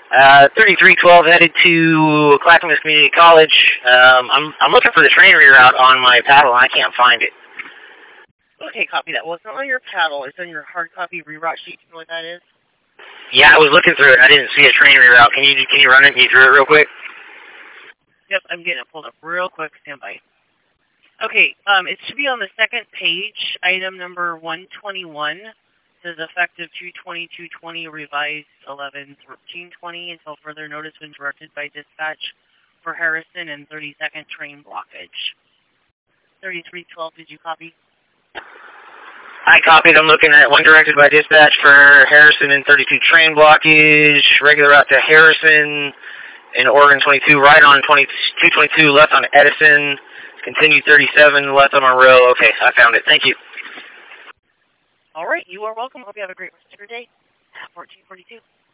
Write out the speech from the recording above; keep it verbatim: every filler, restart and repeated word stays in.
Uh, thirty-three twelve headed to Clackamas Community College. Um, I'm I'm looking for the train reroute on my paddle, and I can't find it. Okay, copy that. Well, it's not on your paddle. It's on your hard copy reroute sheet. You know what that is? Yeah, I was looking through it. I didn't see a train reroute. Can you can you run it me through it real quick? Yep, I'm getting it pulled up real quick. Stand by. Okay, um, it should be on the second page, item number one twenty-one. It says effective two twenty-two twenty, revised eleven thirteen twenty until further notice when directed by dispatch for Harrison and thirty-second train blockage. thirty-three twelve, did you copy? I copied. I'm looking at one directed by dispatch for Harrison and thirty-two train blockage, regular route to Harrison in Oregon twenty-two, right on two twenty-two, left on Edison, continue thirty-seven, left on Monroe. Okay, I found it. Thank you. All right, you are welcome. Hope you have a great rest of your day. fourteen forty-two.